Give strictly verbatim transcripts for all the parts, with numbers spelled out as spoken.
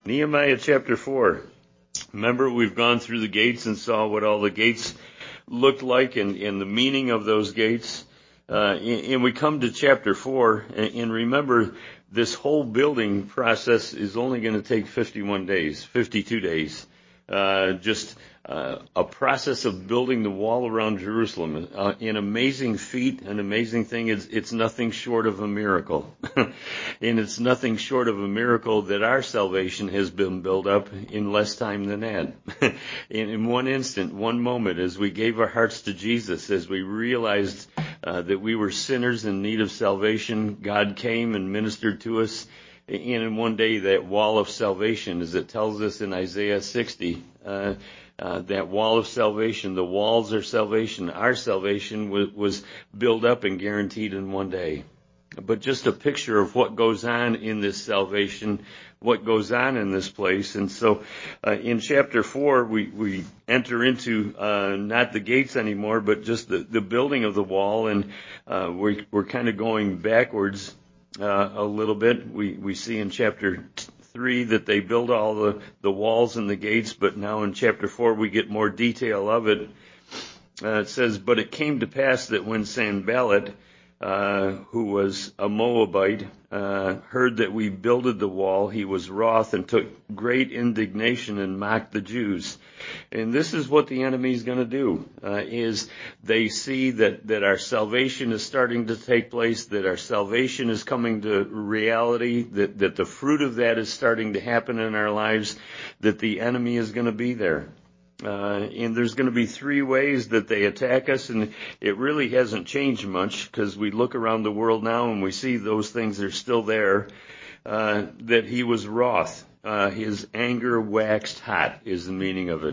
Nehemiah chapter four. Remember, we've gone through the gates and saw what all the gates looked like and, and the meaning of those gates. Uh, and, and we come to chapter four, and, and remember, this whole building process is only going to take fifty-one days, fifty-two days. Uh, just uh, a process of building the wall around Jerusalem. Uh, an amazing feat, an amazing thing. It's, it's nothing short of a miracle. And it's nothing short of a miracle that our salvation has been built up in less time than that. in, in one instant, one moment, as we gave our hearts to Jesus, as we realized uh, that we were sinners in need of salvation, God came and ministered to us. And in one day, that wall of salvation, as it tells us in Isaiah sixty, uh, uh, that wall of salvation, the walls are salvation. Our salvation was, was built up and guaranteed in one day. But just a picture of what goes on in this salvation, what goes on in this place. And so uh, in chapter four, we, we enter into uh, not the gates anymore, but just the, the building of the wall. And uh, we're, we're kind of going backwards Uh, a little bit. We, we see in chapter three that they build all the, the walls and the gates, but now in chapter four we get more detail of it. Uh, it says, "But it came to pass that when Sanballat, uh, who was a Moabite, uh, heard that we builded the wall, he was wroth and took great indignation and mocked the Jews." And this is what the enemy is going to do, uh, is they see that, that our salvation is starting to take place, that our salvation is coming to reality, that, that the fruit of that is starting to happen in our lives, that the enemy is going to be there. Uh, and there's going to be three ways that they attack us, and it really hasn't changed much because we look around the world now and we see those things are still there. Uh, that he was wroth. Uh, his anger waxed hot is the meaning of it.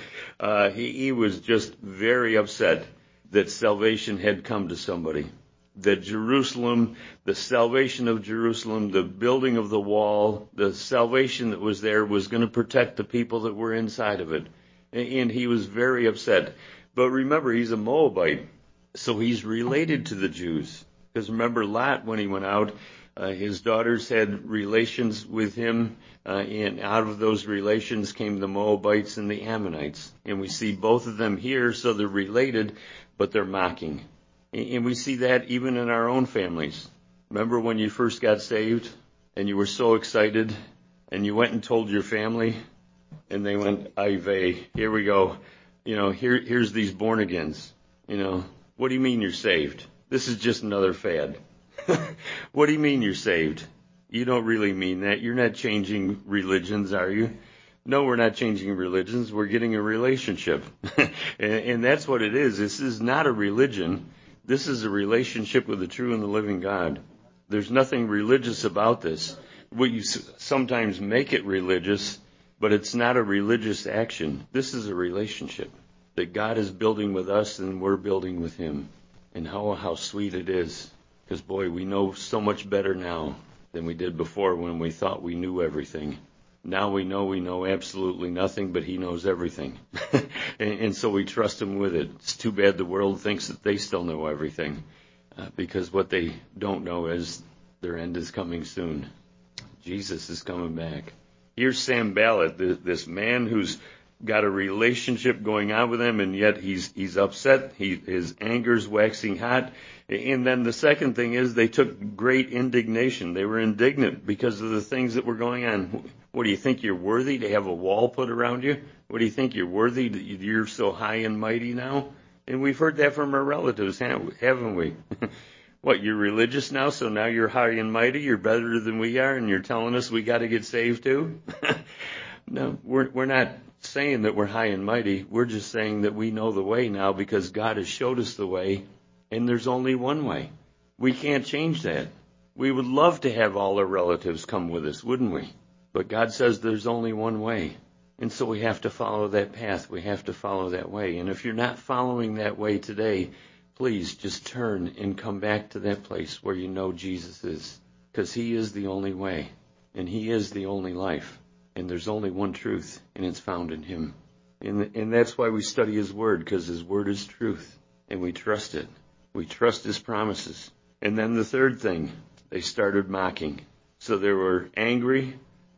uh, he, he was just very upset that salvation had come to somebody. That Jerusalem, the salvation of Jerusalem, the building of the wall, the salvation that was there was going to protect the people that were inside of it. And he was very upset. But remember, he's a Moabite, so he's related to the Jews. Because remember, Lot, when he went out, uh, his daughters had relations with him, uh, and out of those relations came the Moabites and the Ammonites. And we see both of them here, so they're related, but they're mocking. And we see that even in our own families. Remember when you first got saved, and you were so excited, and you went and told your family, and they went, "Ay vey, here we go. You know, here, here's these born-agains. You know, what do you mean you're saved? This is just another fad." What do you mean you're saved? You don't really mean that. You're not changing religions, are you? No, we're not changing religions. We're getting a relationship. and, and that's what it is. This is not a religion. This is a relationship with the true and the living God. There's nothing religious about this. We sometimes make it religious, but it's not a religious action. This is a relationship that God is building with us and we're building with him. And how, how sweet it is. Because, boy, we know so much better now than we did before when we thought we knew everything. Now we know we know absolutely nothing, but he knows everything. and, and so we trust him with it. It's too bad the world thinks that they still know everything. Uh, because what they don't know is their end is coming soon. Jesus is coming back. Here's Sanballat, this man who's got a relationship going on with him, and yet he's he's upset. He, his anger's waxing hot. And then the second thing is they took great indignation. They were indignant because of the things that were going on. What, do you think you're worthy to have a wall put around you? What, do you think you're worthy that you're so high and mighty now? And we've heard that from our relatives, haven't we? What, you're religious now, so now you're high and mighty, you're better than we are, and you're telling us we got to get saved too? No, we're we're not saying that we're high and mighty. We're just saying that we know the way now because God has showed us the way, and there's only one way. We can't change that. We would love to have all our relatives come with us, wouldn't we? But God says there's only one way. And so we have to follow that path. We have to follow that way. And if you're not following that way today, please just turn and come back to that place where you know Jesus is. Because he is the only way. And he is the only life. And there's only one truth, and it's found in him. And, and that's why we study his word, because his word is truth. And we trust it. We trust his promises. And then the third thing, they started mocking. So they were angry.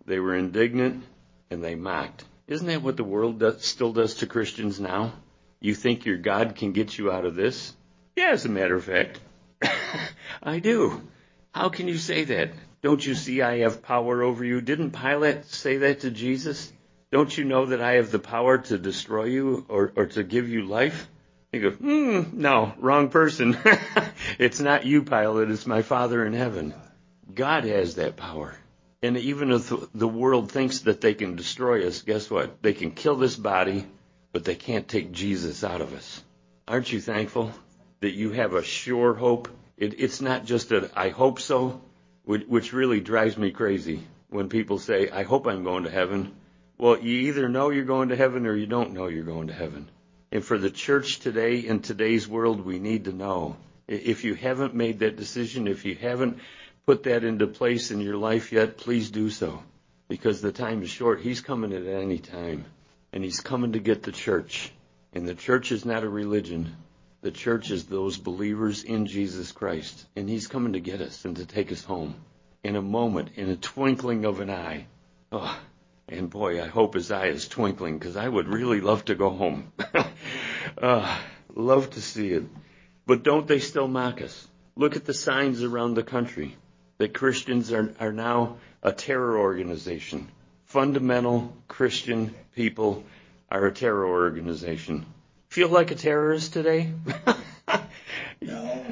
they were indignant, and they mocked. Isn't that what the world does, still does to Christians now? You think your God can get you out of this? Yeah, as a matter of fact, I do. How can you say that? Don't you see I have power over you? Didn't Pilate say that to Jesus? Don't you know that I have the power to destroy you or, or to give you life? He goes, hmm, no, wrong person. It's not you, Pilate. It's my Father in heaven. God has that power. And even if the world thinks that they can destroy us, guess what? They can kill this body, but they can't take Jesus out of us. Aren't you thankful that you have a sure hope? It, it's not just a I hope so, which, which really drives me crazy when people say, I hope I'm going to heaven. Well, you either know you're going to heaven or you don't know you're going to heaven. And for the church today, in today's world, we need to know. If you haven't made that decision, if you haven't put that into place in your life yet, please do so. Because the time is short. He's coming at any time. And he's coming to get the church. And the church is not a religion. The church is those believers in Jesus Christ. And he's coming to get us and to take us home. In a moment, in a twinkling of an eye. Oh, and boy, I hope his eye is twinkling, because I would really love to go home. uh, love to see it. But don't they still mock us? Look at the signs around the country that Christians are, are now a terror organization. Fundamental Christian people are a terror organization. Feel like a terrorist today? No.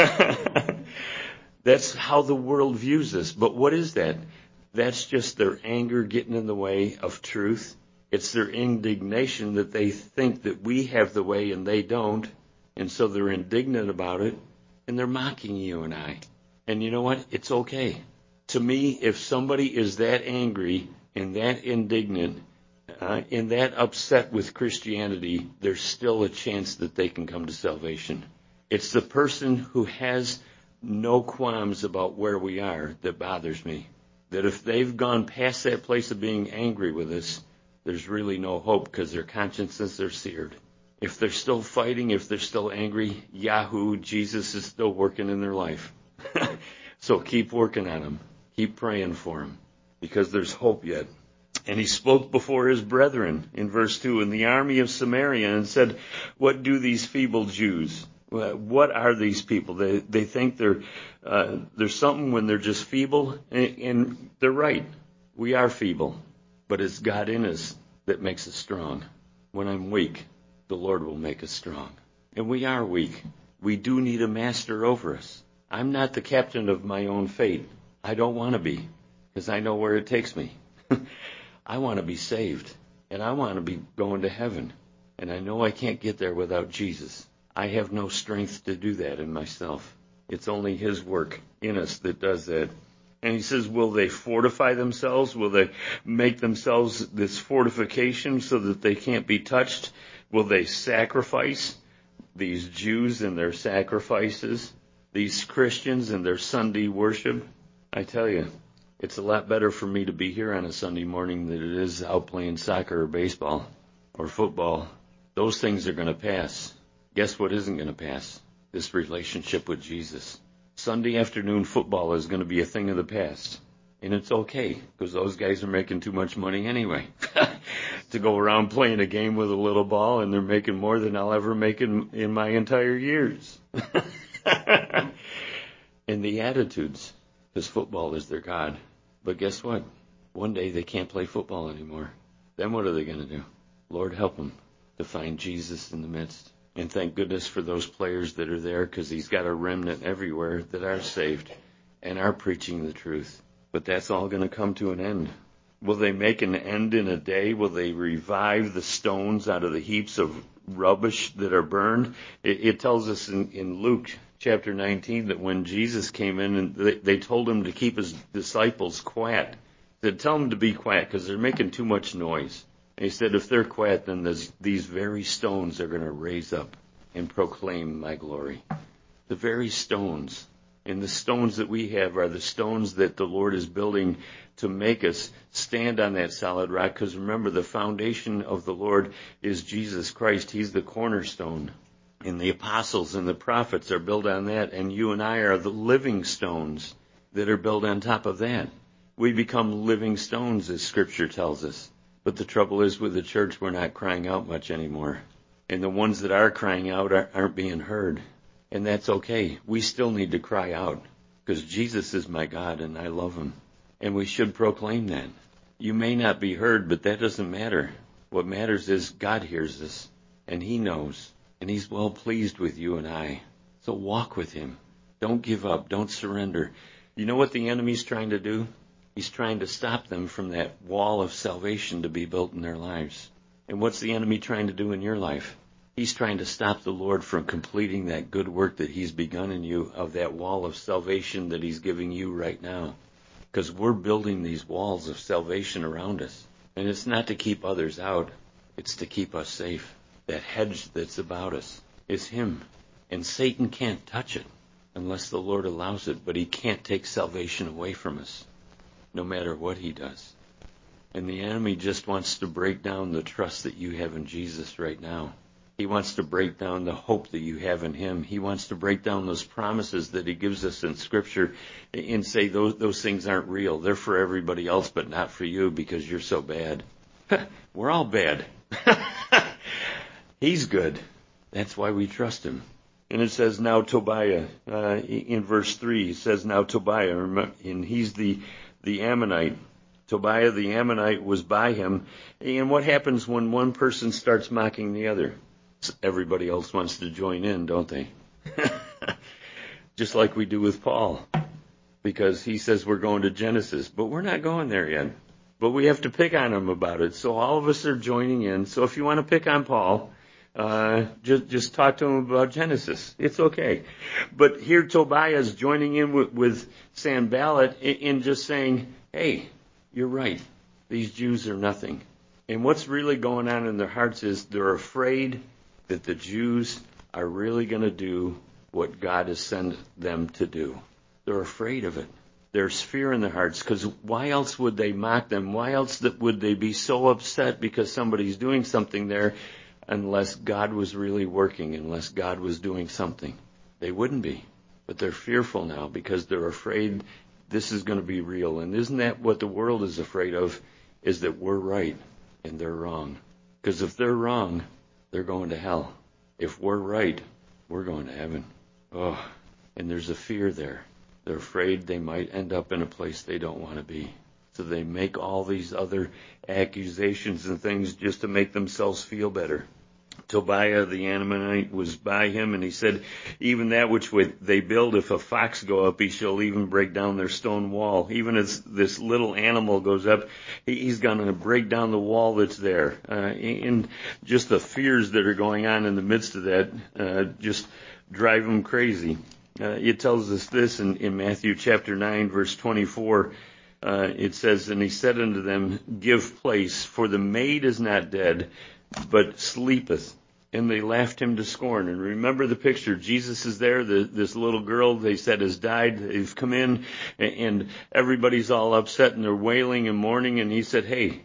That's how the world views us. But what is that? That's just their anger getting in the way of truth. It's their indignation that they think that we have the way and they don't. And so they're indignant about it. And they're mocking you and I. And you know what? It's okay. To me, if somebody is that angry and that indignant uh, and that upset with Christianity, there's still a chance that they can come to salvation. It's the person who has no qualms about where we are that bothers me. That if they've gone past that place of being angry with us, there's really no hope, because their consciences are seared. If they're still fighting, if they're still angry, Yahoo, Jesus is still working in their life. So keep working on them. Keep praying for them, because there's hope yet. And he spoke before his brethren in verse two in the army of Samaria and said, what do these feeble Jews? What are these people? They they think they're uh, there's something when they're just feeble, and, and they're right. We are feeble, but it's God in us that makes us strong. When I'm weak, the Lord will make us strong. And we are weak. We do need a master over us. I'm not the captain of my own fate. I don't want to be, because I know where it takes me. I want to be saved, and I want to be going to heaven. And I know I can't get there without Jesus. I have no strength to do that in myself. It's only his work in us that does that. And he says, will they fortify themselves? Will they make themselves this fortification so that they can't be touched? Will they sacrifice these Jews and their sacrifices? These Christians and their Sunday worship? I tell you, it's a lot better for me to be here on a Sunday morning than it is out playing soccer or baseball or football. Those things are going to pass. Guess what isn't going to pass? This relationship with Jesus. Sunday afternoon football is going to be a thing of the past. And it's okay, because those guys are making too much money anyway. To go around playing a game with a little ball, and they're making more than I'll ever make in, in my entire years. And the attitudes, because football is their God. But guess what? One day they can't play football anymore. Then what are they going to do? Lord, help them to find Jesus in the midst. And thank goodness for those players that are there, because he's got a remnant everywhere that are saved and are preaching the truth. But that's all going to come to an end. Will they make an end in a day? Will they revive the stones out of the heaps of rubbish that are burned? It, it tells us in, in Luke chapter nineteen that when Jesus came in and they, they told him to keep his disciples quiet. They tell them to be quiet because they're making too much noise. And he said, if they're quiet, then this, these very stones are going to raise up and proclaim my glory. The very stones. And the stones that we have are the stones that the Lord is building to make us stand on that solid rock. Because remember, the foundation of the Lord is Jesus Christ. He's the cornerstone. And the apostles and the prophets are built on that. And you and I are the living stones that are built on top of that. We become living stones, as Scripture tells us. But the trouble is with the church, we're not crying out much anymore. And the ones that are crying out aren't being heard. And that's okay. We still need to cry out because Jesus is my God and I love him. And we should proclaim that. You may not be heard, but that doesn't matter. What matters is God hears us and he knows and he's well pleased with you and I. So walk with him. Don't give up. Don't surrender. You know what the enemy's trying to do? He's trying to stop them from that wall of salvation to be built in their lives. And what's the enemy trying to do in your life? He's trying to stop the Lord from completing that good work that he's begun in you, of that wall of salvation that he's giving you right now. Because we're building these walls of salvation around us. And it's not to keep others out. It's to keep us safe. That hedge that's about us is him. And Satan can't touch it unless the Lord allows it. But he can't take salvation away from us, no matter what he does. And the enemy just wants to break down the trust that you have in Jesus right now. He wants to break down the hope that you have in him. He wants to break down those promises that he gives us in Scripture and say those those things aren't real. They're for everybody else, but not for you because you're so bad. We're all bad. He's good. That's why we trust him. And it says, now Tobiah, uh, in verse three, it says, now Tobiah, and he's the, the Ammonite. Tobiah the Ammonite was by him. And what happens when one person starts mocking the other? Everybody else wants to join in, don't they? Just like we do with Paul. Because he says we're going to Genesis, but we're not going there yet. But we have to pick on him about it. So all of us are joining in. So if you want to pick on Paul, uh, just, just talk to him about Genesis. It's okay. But here Tobiah is joining in with, with Sanballat in just saying, hey, you're right. These Jews are nothing. And what's really going on in their hearts is they're afraid that the Jews are really going to do what God has sent them to do. They're afraid of it. There's fear in their hearts because why else would they mock them? Why else would they be so upset because somebody's doing something there unless God was really working, unless God was doing something? They wouldn't be. But they're fearful now because they're afraid this is going to be real. And isn't that what the world is afraid of, is that we're right and they're wrong? Because if they're wrong, they're going to hell. If we're right, we're going to heaven. Oh, and there's a fear there. They're afraid they might end up in a place they don't want to be. So they make all these other accusations and things just to make themselves feel better. Tobiah the Ammonite was by him, and he said, even that which would they build, if a fox go up, he shall even break down their stone wall. Even as this little animal goes up, he's going to break down the wall that's there. Uh, and just the fears that are going on in the midst of that uh, just drive them crazy. Uh, it tells us this in, in Matthew chapter nine, verse twenty-four. Uh, it says, and he said unto them, give place, for the maid is not dead, but sleepeth. And they laughed him to scorn. And remember the picture. Jesus is there. The, this little girl, they said, has died. They've come in, and everybody's all upset, and they're wailing and mourning. And he said, hey,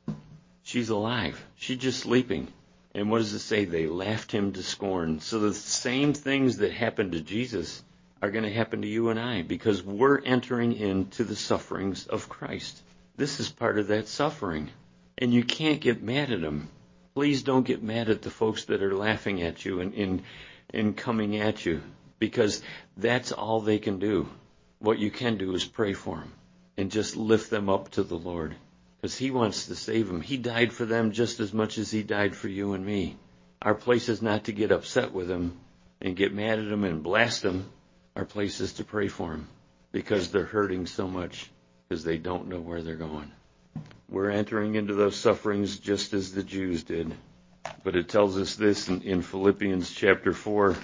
she's alive. She's just sleeping. And what does it say? They laughed him to scorn. So the same things that happened to Jesus are going to happen to you and I, because we're entering into the sufferings of Christ. This is part of that suffering. And you can't get mad at them. Please don't get mad at the folks that are laughing at you and, and, and coming at you, because that's all they can do. What you can do is pray for them and just lift them up to the Lord, because he wants to save them. He died for them just as much as he died for you and me. Our place is not to get upset with them and get mad at them and blast them. Our place is to pray for them, because they're hurting so much because they don't know where they're going. We're entering into those sufferings just as the Jews did. But it tells us this in, in Philippians chapter four.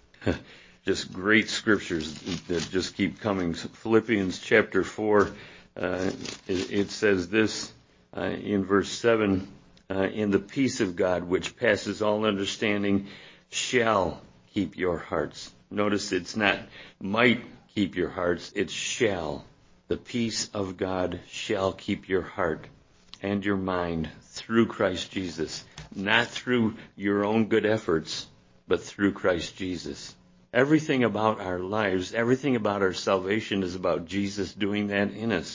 Just great scriptures that just keep coming. Philippians chapter four, uh, it, it says this uh, in verse seven, uh, in the peace of God, which passes all understanding, shall keep your hearts. Notice it's not might keep your hearts, it's shall. The peace of God shall keep your heart and your mind through Christ Jesus. Not through your own good efforts, but through Christ Jesus. Everything about our lives, everything about our salvation is about Jesus doing that in us.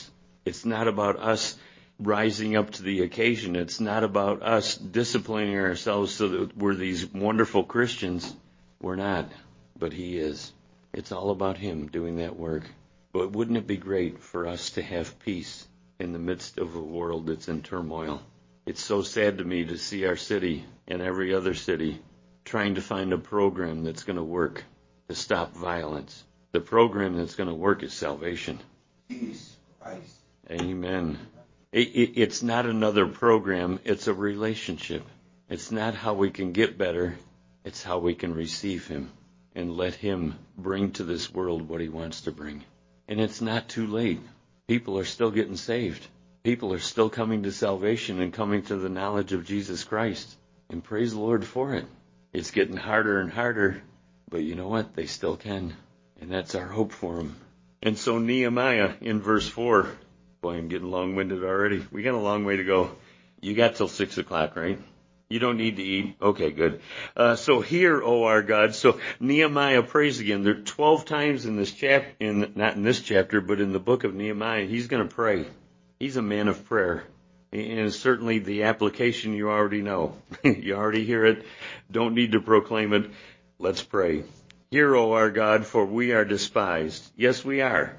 It's not about us rising up to the occasion. It's not about us disciplining ourselves so that we're these wonderful Christians. We're not, but He is. It's all about Him doing that work. But wouldn't it be great for us to have peace in the midst of a world that's in turmoil? It's so sad to me to see our city and every other city trying to find a program that's going to work to stop violence. The program that's going to work is salvation. Jesus Christ. Amen. It, it, it's not another program. It's a relationship. It's not how we can get better. It's how we can receive Him and let Him bring to this world what He wants to bring. And it's not too late. People are still getting saved. People are still coming to salvation and coming to the knowledge of Jesus Christ. And praise the Lord for it. It's getting harder and harder, but you know what? They still can. And that's our hope for them. And so Nehemiah in verse four, boy, I'm getting long-winded already. We got a long way to go. You got till six o'clock, right? You don't need to eat. Okay, good. Uh, so hear, O our God. So Nehemiah prays again. There are twelve times in this chap, in not in this chapter, but in the book of Nehemiah, he's going to pray. He's a man of prayer. And certainly the application you already know. You already hear it. Don't need to proclaim it. Let's pray. Hear, O our God, for we are despised. Yes, we are.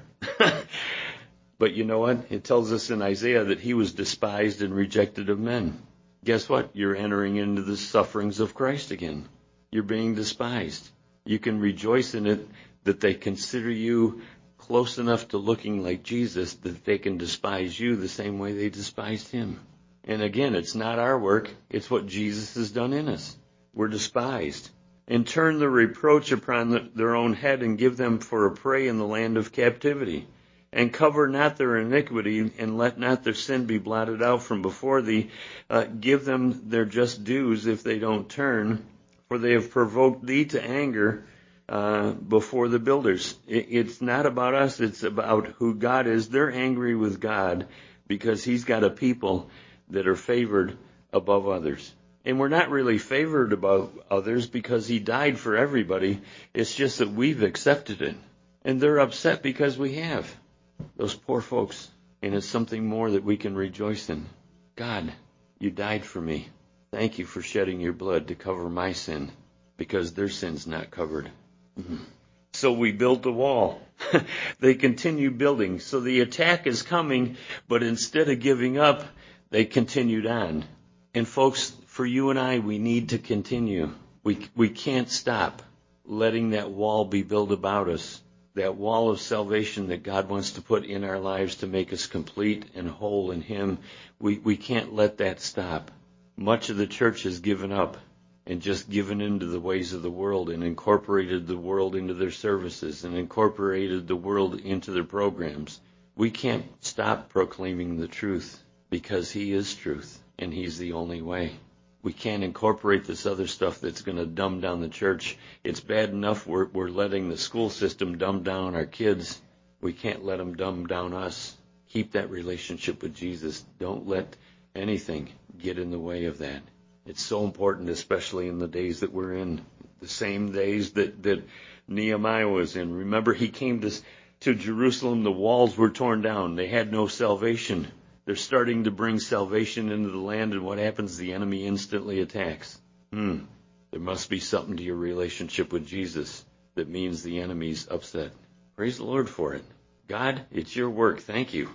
But you know what? It tells us in Isaiah that he was despised and rejected of men. Guess what? You're entering into the sufferings of Christ again. You're being despised. You can rejoice in it that they consider you close enough to looking like Jesus that they can despise you the same way they despised Him. And again, it's not our work. It's what Jesus has done in us. We're despised. And turn the reproach upon the, their own head and give them for a prey in the land of captivity. And cover not their iniquity, and let not their sin be blotted out from before thee. Uh, give them their just dues if they don't turn, for they have provoked thee to anger uh, before the builders. It, it's not about us, it's about who God is. They're angry with God because He's got a people that are favored above others. And we're not really favored above others because He died for everybody. It's just that we've accepted it. And they're upset because we have. Those poor folks. And it's something more that we can rejoice in. God, You died for me. Thank You for shedding Your blood to cover my sin, because their sin's not covered. Mm-hmm. So we built the wall. They continue building. So the attack is coming, but instead of giving up, they continued on. And folks, for you and I, we need to continue. We we can't stop letting that wall be built about us. That wall of salvation that God wants to put in our lives to make us complete and whole in Him, we, we can't let that stop. Much of the church has given up and just given into the ways of the world and incorporated the world into their services and incorporated the world into their programs. We can't stop proclaiming the truth because He is truth and He's the only way. We can't incorporate this other stuff that's going to dumb down the church. It's bad enough we're, we're letting the school system dumb down our kids. We can't let them dumb down us. Keep that relationship with Jesus. Don't let anything get in the way of that. It's so important, especially in the days that we're in, the same days that, that Nehemiah was in. Remember, he came to, to Jerusalem. The walls were torn down. They had no salvation. They're starting to bring salvation into the land, and what happens? The enemy instantly attacks. Hmm. There must be something to your relationship with Jesus that means the enemy's upset. Praise the Lord for it. God, it's Your work. Thank You.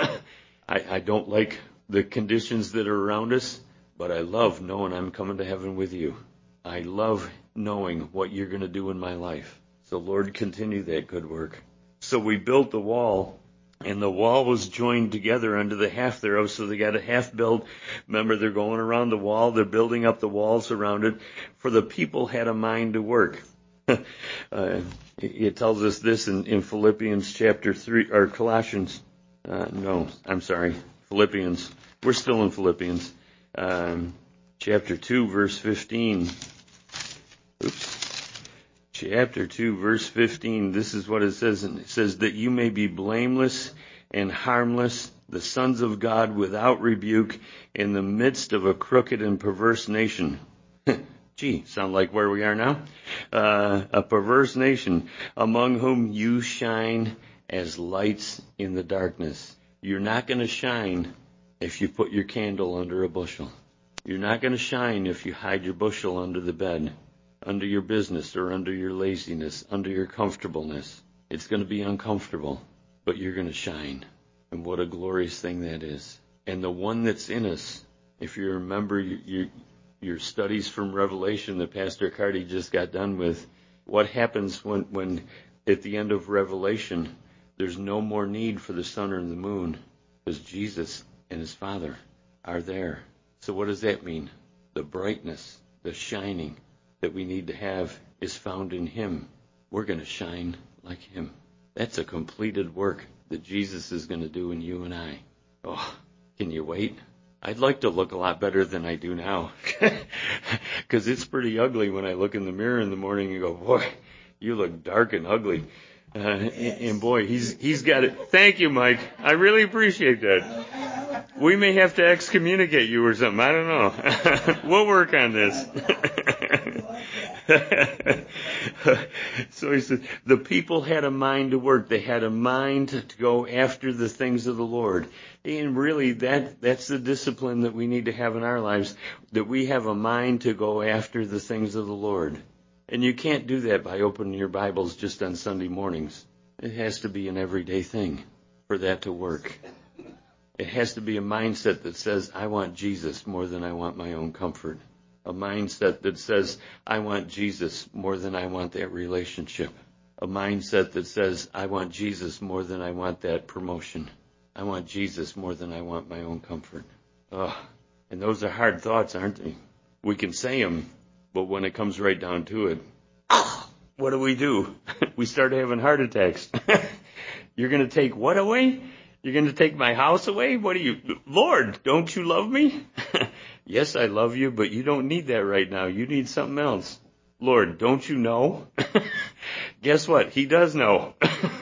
I, I don't like the conditions that are around us, but I love knowing I'm coming to heaven with You. I love knowing what You're going to do in my life. So, Lord, continue that good work. So we built the wall. And the wall was joined together unto the half thereof, so they got a half built. Remember, they're going around the wall. They're building up the walls around it. For the people had a mind to work. uh, it tells us this in, in Philippians chapter three, or Colossians. Uh, no, I'm sorry, Philippians. We're still in Philippians. Um, chapter two, verse fifteen. Oops. Chapter two, verse fifteen, this is what it says. And it says that you may be blameless and harmless, the sons of God without rebuke, in the midst of a crooked and perverse nation. Gee, sound like where we are now? Uh, a perverse nation, among whom you shine as lights in the darkness. You're not going to shine if you put your candle under a bushel. You're not going to shine if you hide your bushel under the bed, under your business, or under your laziness, under your comfortableness. It's going to be uncomfortable, but you're going to shine. And what a glorious thing that is. And the one that's in us, if you remember your, your, your studies from Revelation that Pastor Carty just got done with, what happens when, when at the end of Revelation, there's no more need for the sun or the moon, because Jesus and his Father are there. So what does that mean? The brightness, the shining that we need to have is found in him. We're going to shine like him. That's a completed work that Jesus is going to do in you and I. Oh, can you wait? I'd like to look a lot better than I do now, because it's pretty ugly when I look in the mirror in the morning and go, boy, you look dark and ugly. Uh, and, and boy, he's he's got it. Thank you, Mike. I really appreciate that. We may have to excommunicate you or something. I don't know. We'll work on this. So he said, the people had a mind to work. They had a mind to go after the things of the Lord. And really, that that's the discipline that we need to have in our lives, that we have a mind to go after the things of the Lord. And you can't do that by opening your Bibles just on Sunday mornings. It has to be an everyday thing for that to work. It has to be a mindset that says, I want Jesus more than I want my own comfort. A mindset that says, I want Jesus more than I want that relationship. A mindset that says, I want Jesus more than I want that promotion. I want Jesus more than I want my own comfort. Oh, and those are hard thoughts, aren't they? We can say them, but when it comes right down to it, what do we do? We start having heart attacks. You're going to take what away? You're going to take my house away? What are you? Lord, don't you love me? Yes, I love you, but you don't need that right now. You need something else. Lord, don't you know? Guess what? He does know.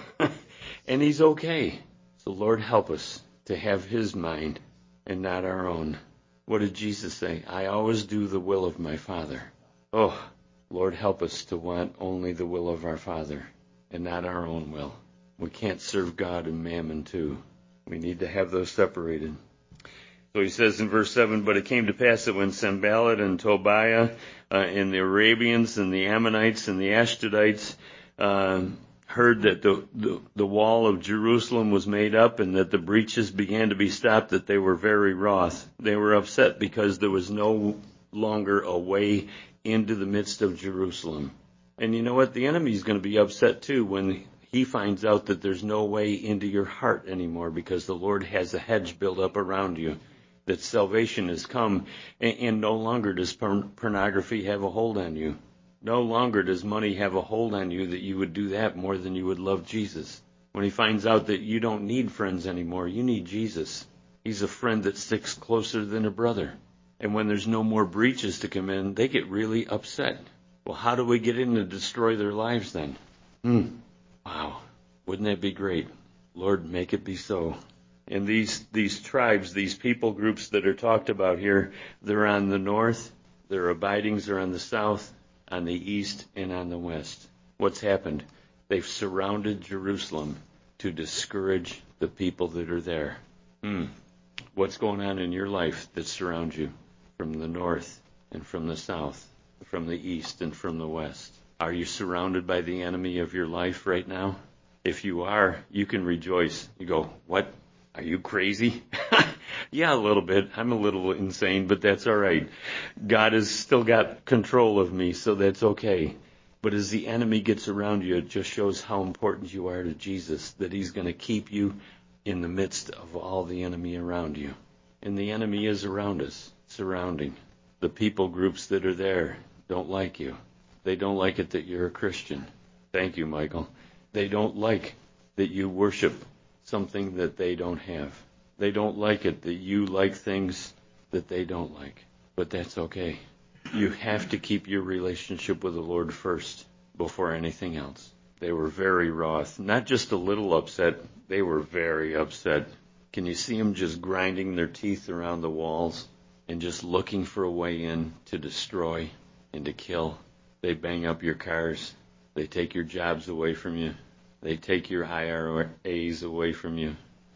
And he's okay. So Lord, help us to have his mind and not our own. What did Jesus say? I always do the will of my Father. Oh, Lord, help us to want only the will of our Father and not our own will. We can't serve God and mammon too. We need to have those separated. So he says in verse seven, but it came to pass that when Sanballat and Tobiah uh, and the Arabians and the Ammonites and the Ashdodites uh, heard that the, the, the wall of Jerusalem was made up and that the breaches began to be stopped, that they were very wroth. They were upset because there was no longer a way into the midst of Jerusalem. And you know what? The enemy's going to be upset too when he finds out that there's no way into your heart anymore, because the Lord has a hedge built up around you, that salvation has come, and, and no longer does porn- pornography have a hold on you. No longer does money have a hold on you that you would do that more than you would love Jesus. When he finds out that you don't need friends anymore, you need Jesus. He's a friend that sticks closer than a brother. And when there's no more breaches to come in, they get really upset. Well, how do we get in to destroy their lives then? Hmm. Wow. Wouldn't that be great? Lord, make it be so. And these, these tribes, these people groups that are talked about here, they're on the north, their abidings are on the south, on the east, and on the west. What's happened? They've surrounded Jerusalem to discourage the people that are there. Hmm. What's going on in your life that surrounds you from the north and from the south, from the east and from the west? Are you surrounded by the enemy of your life right now? If you are, you can rejoice. You go, what? Are you crazy? Yeah, a little bit. I'm a little insane, but that's all right. God has still got control of me, so that's okay. But as the enemy gets around you, it just shows how important you are to Jesus, that he's going to keep you in the midst of all the enemy around you. And the enemy is around us, surrounding. The people groups that are there don't like you. They don't like it that you're a Christian. Thank you, Michael. They don't like that you worship something that they don't have. They don't like it that you like things that they don't like. But that's okay. You have to keep your relationship with the Lord first before anything else. They were very wroth. Not just a little upset. They were very upset. Can you see them just grinding their teeth around the walls and just looking for a way in to destroy and to kill? They bang up your cars. They take your jobs away from you. They take your I R As away from you.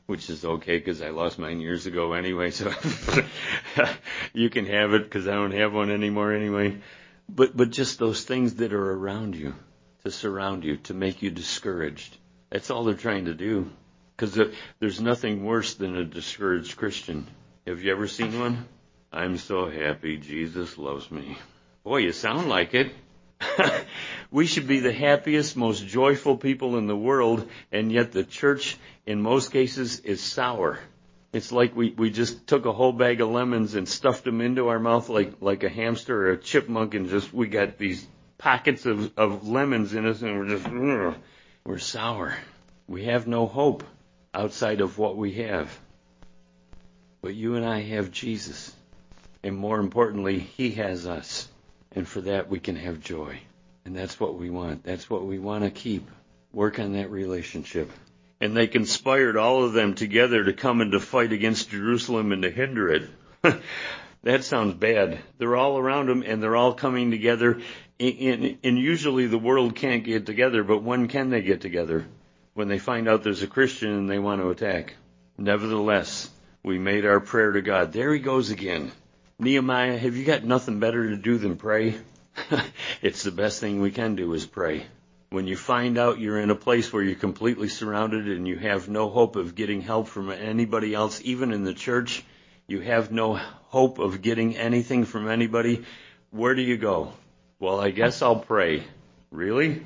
which is okay because I lost mine years ago anyway, so you can have it because I don't have one anymore anyway. But but just those things that are around you, to surround you, to make you discouraged. That's all they're trying to do. Because there's nothing worse than a discouraged Christian. Have you ever seen one? I'm so happy Jesus loves me. Boy, you sound like it. We should be the happiest, most joyful people in the world, and yet the church, in most cases, is sour. It's like we, we just took a whole bag of lemons and stuffed them into our mouth like, like a hamster or a chipmunk, and just we got these pockets of, of lemons in us, and we're just, ugh, we're sour. We have no hope outside of what we have. But you and I have Jesus. And more importantly, He has us. And for that, we can have joy. And that's what we want. That's what we want to keep. Work on that relationship. And they conspired, all of them together, to come and to fight against Jerusalem and to hinder it. That sounds bad. They're all around them, and they're all coming together. And usually the world can't get together, but when can they get together? When they find out there's a Christian and they want to attack. Nevertheless, we made our prayer to God. There he goes again. Nehemiah, have you got nothing better to do than pray? It's the best thing we can do is pray. When you find out you're in a place where you're completely surrounded and you have no hope of getting help from anybody else, even in the church, you have no hope of getting anything from anybody, where do you go? Well, I guess I'll pray. Really?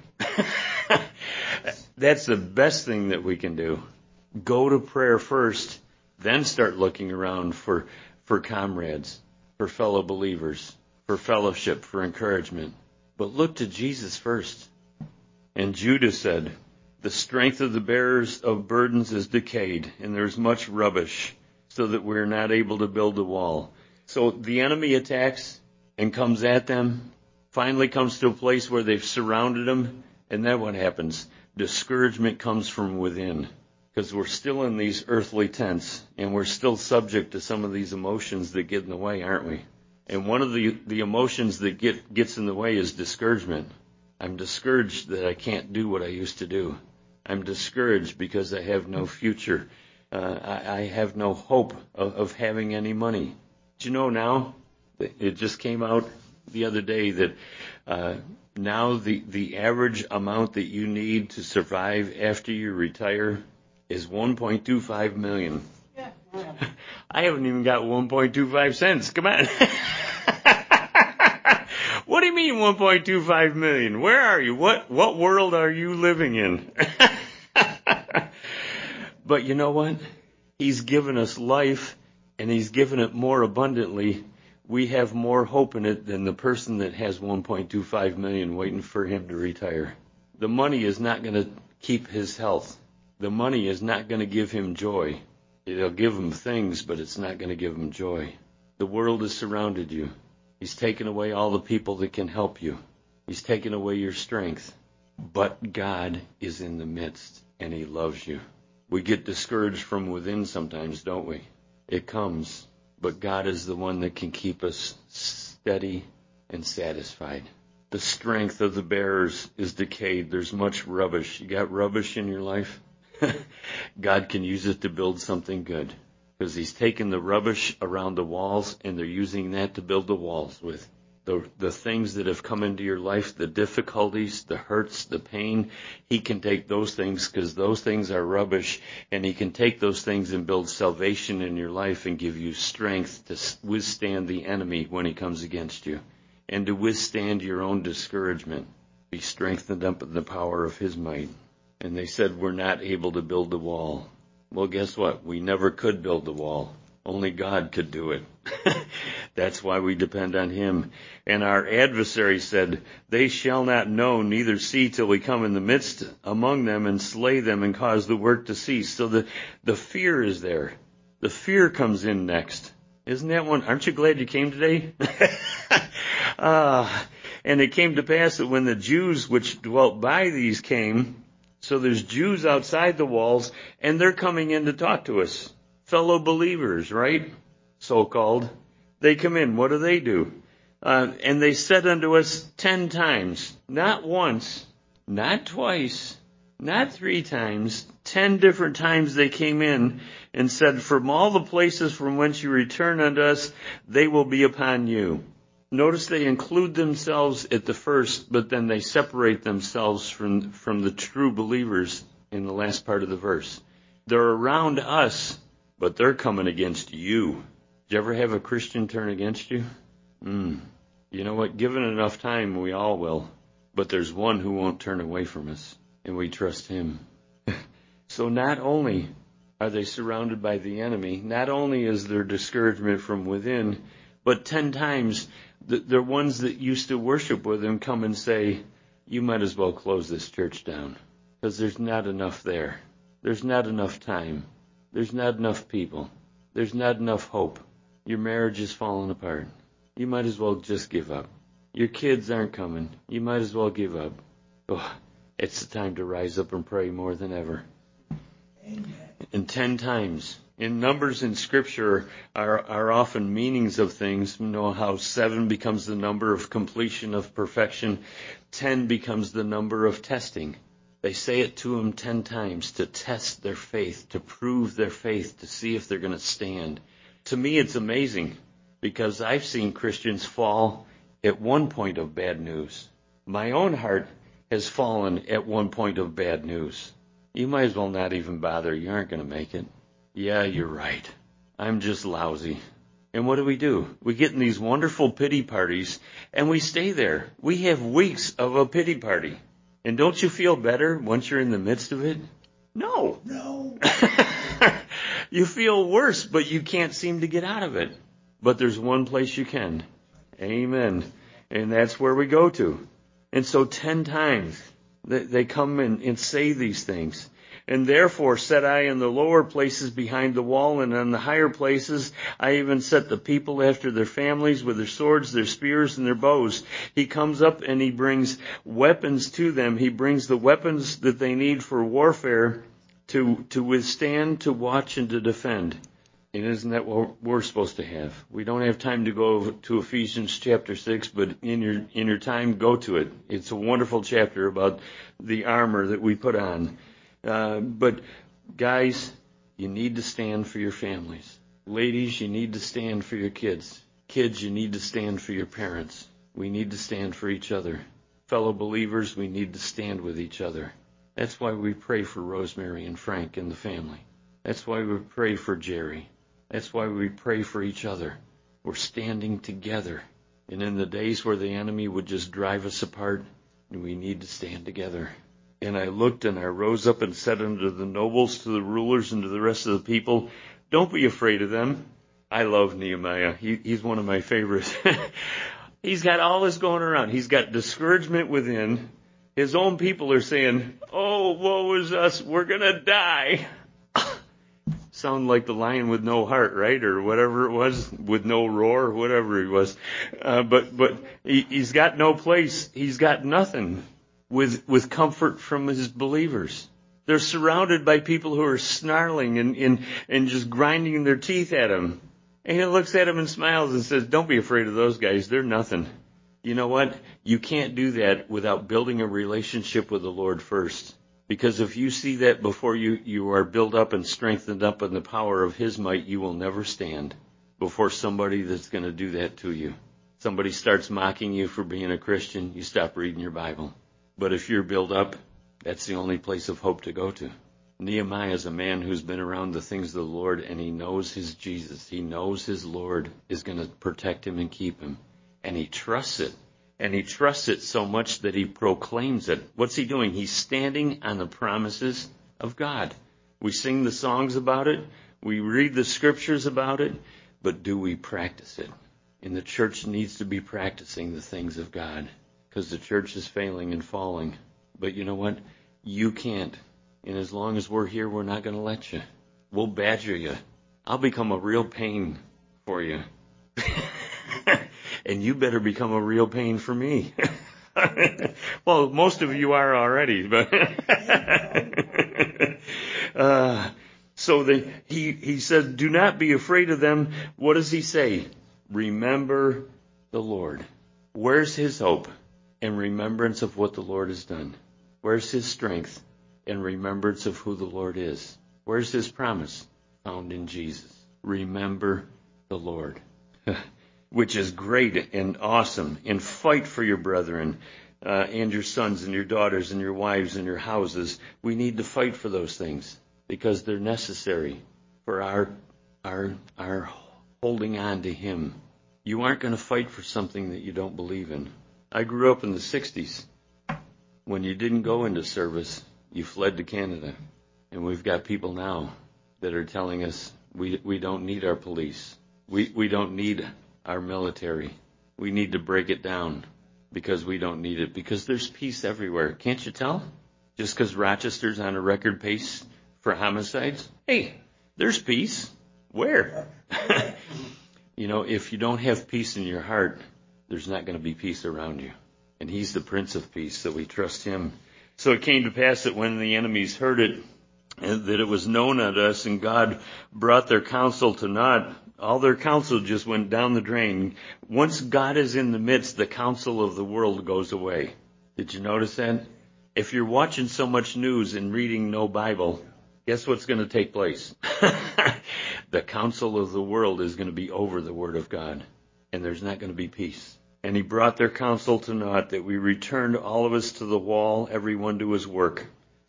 That's the best thing that we can do. Go to prayer first, then start looking around for, for comrades, for fellow believers, for fellowship, for encouragement. But look to Jesus first. And Judah said, the strength of the bearers of burdens is decayed, and there's much rubbish, so that we're not able to build a wall. So the enemy attacks and comes at them, finally comes to a place where they've surrounded them, and then what happens? Discouragement comes from within, because we're still in these earthly tents, and we're still subject to some of these emotions that get in the way, aren't we? And one of the, the emotions that get gets in the way is discouragement. I'm discouraged that I can't do what I used to do. I'm discouraged because I have no future. Uh, I, I have no hope of, of having any money. Do you know now? It just came out the other day that uh, now the, the average amount that you need to survive after you retire is one point two five million. Yeah. I haven't even got one point two five cents. Come on. What do you mean one point two five million? Where are you? What what world are you living in? But you know what? He's given us life, and He's given it more abundantly. We have more hope in it than the person that has one point two five million waiting for him to retire. The money is not going to keep his health. The money is not going to give him joy. It'll give him things, but it's not going to give him joy. The world has surrounded you. He's taken away all the people that can help you. He's taken away your strength. But God is in the midst, and He loves you. We get discouraged from within sometimes, don't we? It comes. But God is the one that can keep us steady and satisfied. The strength of the bearers is decayed. There's much rubbish. You got rubbish in your life? God can use it to build something good. Because He's taken the rubbish around the walls, and they're using that to build the walls with. The, the things that have come into your life, the difficulties, the hurts, the pain, He can take those things because those things are rubbish, and He can take those things and build salvation in your life and give you strength to withstand the enemy when he comes against you, and to withstand your own discouragement. Be strengthened up in the power of His might. And they said, we're not able to build the wall. Well, guess what? We never could build the wall. Only God could do it. That's why we depend on Him. And our adversary said, they shall not know, neither see till we come in the midst among them and slay them and cause the work to cease. So the, the fear is there. The fear comes in next. Isn't that one? Aren't you glad you came today? uh, and it came to pass that when the Jews which dwelt by these came, so there's Jews outside the walls, and they're coming in to talk to us. Fellow believers, right? So-called. They come in. What do they do? Uh, and they said unto us ten times, not once, not twice, Not three times, ten different times they came in and said, from all the places from whence you return unto us, they will be upon you. Notice they include themselves at the first, but then they separate themselves from, from the true believers in the last part of the verse. They're around us, but they're coming against you. Did you ever have a Christian turn against you? Mm. You know what? Given enough time, we all will. But there's one who won't turn away from us, and we trust him. So not only are they surrounded by the enemy, not only is there discouragement from within, but ten times the, the ones that used to worship with him come and say, you might as well close this church down, because there's not enough there. There's not enough time. There's not enough people. There's not enough hope. Your marriage is falling apart. You might as well just give up. Your kids aren't coming. You might as well give up. Oh, it's the time to rise up and pray more than ever. Amen. And ten times. In numbers in Scripture are, are often meanings of things. You know how seven becomes the number of completion of perfection. Ten becomes the number of testing. They say it to them ten times to test their faith, to prove their faith, to see if they're going to stand. To me, it's amazing because I've seen Christians fall at one point of bad news. My own heart has fallen at one point of bad news. You might as well not even bother. You aren't going to make it. Yeah, you're right. I'm just lousy. And what do we do? We get in these wonderful pity parties and we stay there. We have weeks of a pity party. And don't you feel better once you're in the midst of it? No. No. You feel worse, but you can't seem to get out of it. But there's one place you can. Amen. And that's where we go to. And so ten times they, they come and, and say these things. And therefore set I in the lower places behind the wall, and on the higher places I even set the people after their families with their swords, their spears, and their bows. He comes up and he brings weapons to them. He brings the weapons that they need for warfare to, to withstand, to watch, and to defend. And isn't that what we're supposed to have? We don't have time to go to Ephesians chapter six, but in your, in your time, go to it. It's a wonderful chapter about the armor that we put on. Uh, but guys, you need to stand for your families. Ladies, you need to stand for your kids. Kids, you need to stand for your parents. We need to stand for each other. Fellow believers, we need to stand with each other. That's why we pray for Rosemary and Frank and the family. That's why we pray for Jerry. That's why we pray for each other. We're standing together. And in the days where the enemy would just drive us apart, we need to stand together. And I looked and I rose up and said unto the nobles, to the rulers, and to the rest of the people, don't be afraid of them. I love Nehemiah. He, he's one of my favorites. He's got all this going around. He's got discouragement within. His own people are saying, oh, woe is us. We're going to die. Sound like the lion with no heart, right? Or whatever it was, with no roar, whatever he was. Uh, but but he, he's got no place. He's got nothing. With, with comfort from his believers. They're surrounded by people who are snarling and, and, and just grinding their teeth at him. And he looks at them and smiles and says, don't be afraid of those guys. They're nothing. You know what? You can't do that without building a relationship with the Lord first. Because if you see that before you, you are built up and strengthened up in the power of his might, you will never stand before somebody that's going to do that to you. Somebody starts mocking you for being a Christian, you stop reading your Bible. But if you're built up, that's the only place of hope to go to. Nehemiah is a man who's been around the things of the Lord, and he knows his Jesus. He knows his Lord is going to protect him and keep him. And he trusts it. And he trusts it so much that he proclaims it. What's he doing? He's standing on the promises of God. We sing the songs about it. We read the scriptures about it. But do we practice it? And the church needs to be practicing the things of God. Because the church is failing and falling. But you know what? You can't. And as long as we're here, we're not going to let you. We'll badger you. I'll become a real pain for you. And you better become a real pain for me. Well, most of you are already. But uh, so the, he, he says, do not be afraid of them. What does he say? Remember the Lord. Where's his hope? In remembrance of what the Lord has done. Where's his strength? in remembrance of who the Lord is. Where's his promise? Found in Jesus. Remember the Lord, which is great and awesome, and fight for your brethren uh, and your sons and your daughters and your wives and your houses. We need to fight for those things because they're necessary for our our our holding on to him. You aren't going to fight for something that you don't believe in. I grew up in the sixties. When you didn't go into service, you fled to Canada. And we've got people now that are telling us we we don't need our police. We we don't need our military. We need to break it down because we don't need it. Because there's peace everywhere. Can't you tell? Just because Rochester's on a record pace for homicides? Hey, there's peace. Where? You know, if you don't have peace in your heart, there's not going to be peace around you. And he's the Prince of Peace, so we trust him. So it came to pass that when the enemies heard it, and that it was known unto us, and God brought their counsel to naught, all their counsel just went down the drain. Once God is in the midst, the counsel of the world goes away. Did you notice that? If you're watching so much news and reading no Bible, guess what's going to take place? The counsel of the world is going to be over the Word of God, and there's not going to be peace. And he brought their counsel to naught, that we returned all of us to the wall, every one to his work.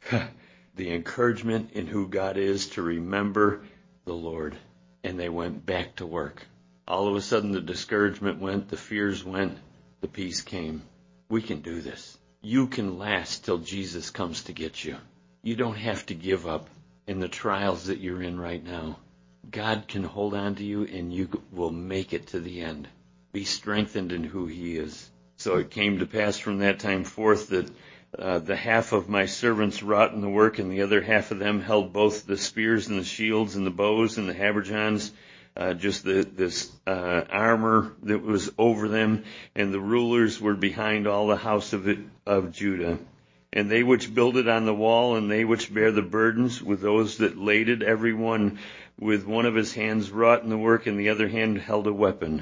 The encouragement in who God is to remember the Lord. And they went back to work. All of a sudden the discouragement went, the fears went, the peace came. We can do this. You can last till Jesus comes to get you. You don't have to give up in the trials that you're in right now. God can hold on to you and you will make it to the end. Be strengthened in who he is. So it came to pass from that time forth that uh, the half of my servants wrought in the work, and the other half of them held both the spears and the shields and the bows and the habergeons, uh, just the, this uh, armor that was over them, and the rulers were behind all the house of it, of Judah. And they which builded on the wall, and they which bear the burdens, with those that laid it, every one with one of his hands wrought in the work, and the other hand held a weapon.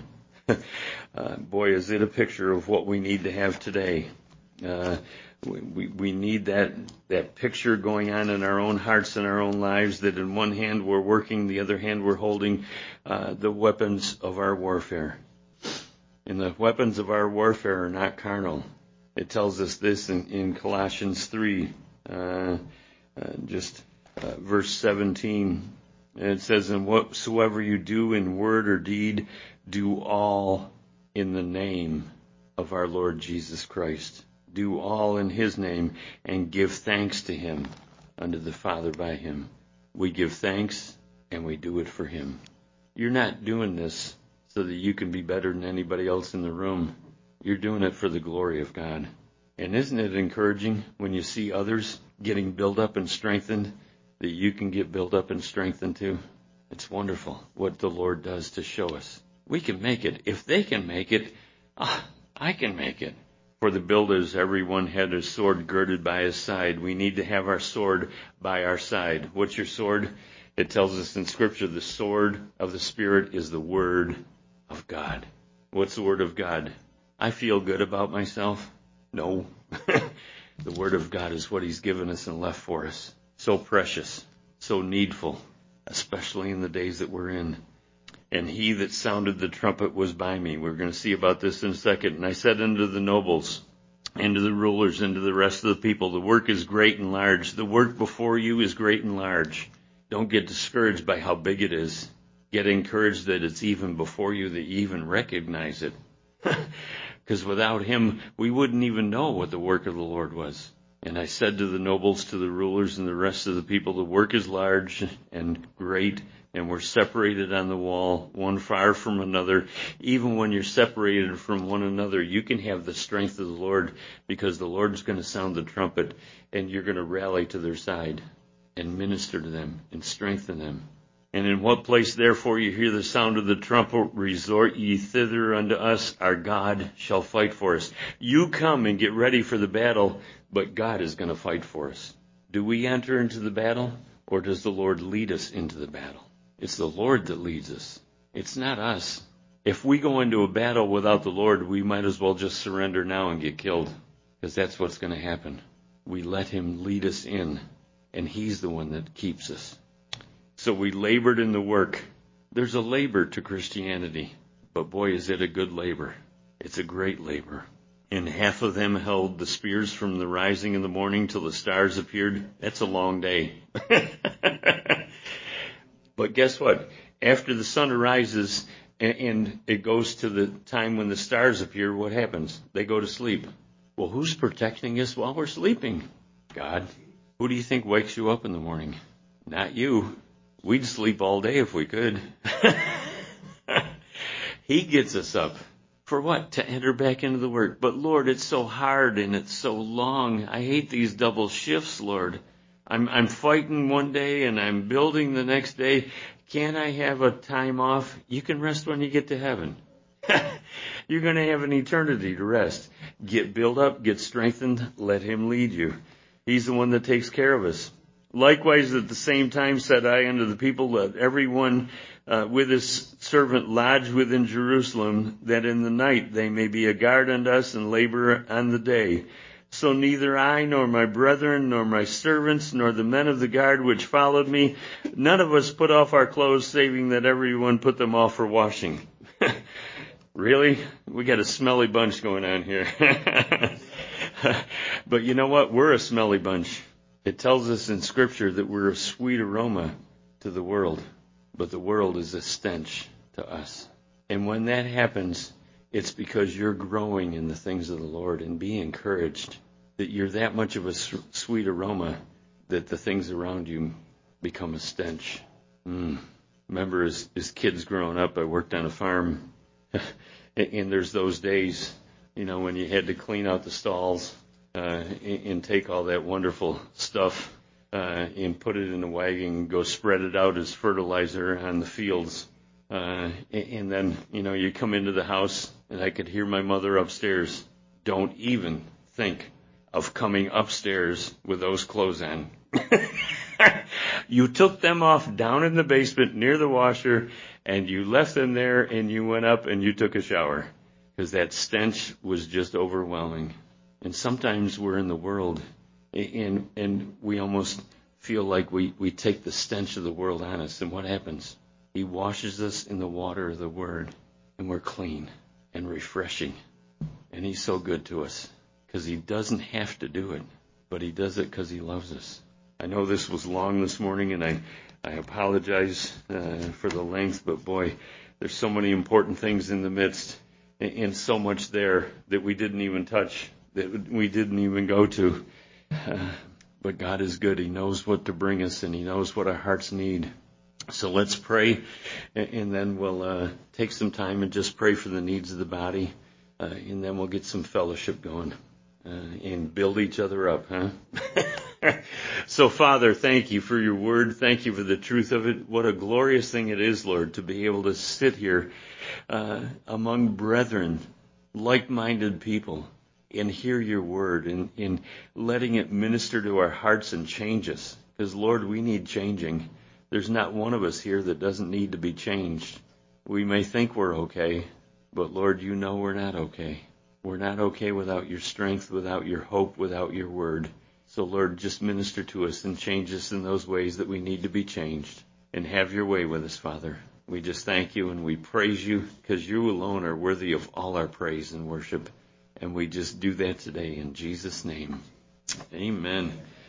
uh, boy, is it a picture of what we need to have today. Uh, we, we, we need that, that picture going on in our own hearts and our own lives, that in one hand we're working, the other hand we're holding uh, the weapons of our warfare. And the weapons of our warfare are not carnal. It tells us this in, in Colossians three, uh, uh, just uh, verse seventeen. And it says, and whatsoever you do in word or deed, do all in the name of our Lord Jesus Christ. Do all in his name, and give thanks to him unto the Father by him. We give thanks, and we do it for him. You're not doing this so that you can be better than anybody else in the room. You're doing it for the glory of God. And isn't it encouraging when you see others getting built up and strengthened, that you can get built up and strengthened too? It's wonderful what the Lord does to show us. We can make it. If they can make it, ah, I can make it. For the builders, everyone had a sword girded by his side. We need to have our sword by our side. What's your sword? It tells us in Scripture, the sword of the Spirit is the Word of God. What's the Word of God? I feel good about myself? No. The Word of God is what he's given us and left for us. So precious, so needful, especially in the days that we're in. And he that sounded the trumpet was by me. We're going to see about this in a second. And I said unto the nobles, and to the rulers, and to the rest of the people, the work is great and large. The work before you is great and large. Don't get discouraged by how big it is. Get encouraged that it's even before you, that you even recognize it. Because without him, we wouldn't even know what the work of the Lord was. And I said to the nobles, to the rulers, and the rest of the people, the work is large and great, and we're separated on the wall, one far from another. Even when you're separated from one another, you can have the strength of the Lord, because the Lord's going to sound the trumpet, and you're going to rally to their side and minister to them and strengthen them. And in what place, therefore, you hear the sound of the trumpet, resort ye thither unto us. Our God shall fight for us. You come and get ready for the battle, but God is going to fight for us. Do we enter into the battle, or does the Lord lead us into the battle? It's the Lord that leads us. It's not us. If we go into a battle without the Lord, we might as well just surrender now and get killed, because that's what's going to happen. We let him lead us in. and he's the one that keeps us. So we labored in the work. There's a labor to Christianity, but boy, is it a good labor. It's a great labor. And half of them held the spears from the rising in the morning till the stars appeared. That's a long day. But guess what? After the sun arises and it goes to the time when the stars appear, what happens? They go to sleep. Well, who's protecting us while we're sleeping? God. Who do you think wakes you up in the morning? Not you. We'd sleep all day if we could. He gets us up. For what? To enter back into the work. But Lord, it's so hard and it's so long. I hate these double shifts, Lord. I'm, I'm fighting one day and I'm building the next day. Can't I have a time off? You can rest when you get to heaven. You're going to have an eternity to rest. Get built up, get strengthened, let him lead you. He's the one that takes care of us. Likewise, at the same time said I unto the people, let everyone uh, with his servant lodge within Jerusalem, that in the night they may be a guard unto us and labor on the day. So neither I, nor my brethren, nor my servants, nor the men of the guard which followed me, none of us put off our clothes, saving that everyone put them off for washing. Really? We got a smelly bunch going on here. But you know what? We're a smelly bunch. It tells us in Scripture that we're a sweet aroma to the world, but the world is a stench to us. And when that happens, it's because you're growing in the things of the Lord, and be encouraged that you're that much of a sweet aroma that the things around you become a stench. Mm. Remember, as, as kids growing up, I worked on a farm, and there's those days, you know, when you had to clean out the stalls uh, and, and take all that wonderful stuff uh, and put it in a wagon and go spread it out as fertilizer on the fields. Uh, and then, you know, you come into the house and I could hear my mother upstairs. Don't even think of coming upstairs with those clothes on. You took them off down in the basement near the washer and you left them there and you went up and you took a shower because that stench was just overwhelming. And sometimes we're in the world and, and we almost feel like we, we take the stench of the world on us. And what happens? He washes us in the water of the Word, and we're clean and refreshing. And He's so good to us because He doesn't have to do it, but He does it because He loves us. I know this was long this morning, and I, I apologize uh, for the length, but boy, there's so many important things in the midst and, and so much there that we didn't even touch, that we didn't even go to. Uh, but God is good. He knows what to bring us, and He knows what our hearts need. So let's pray, and then we'll uh, take some time and just pray for the needs of the body, uh, and then we'll get some fellowship going uh, and build each other up, huh? So, Father, thank you for your word. Thank you for the truth of it. What a glorious thing it is, Lord, to be able to sit here uh, among brethren, like-minded people, and hear your word and, and letting it minister to our hearts and change us. Because, Lord, we need changing. There's not one of us here that doesn't need to be changed. We may think we're okay, but Lord, you know we're not okay. We're not okay without your strength, without your hope, without your word. So Lord, just minister to us and change us in those ways that we need to be changed. And have your way with us, Father. We just thank you and we praise you because you alone are worthy of all our praise and worship. And we just do that today in Jesus' name. Amen.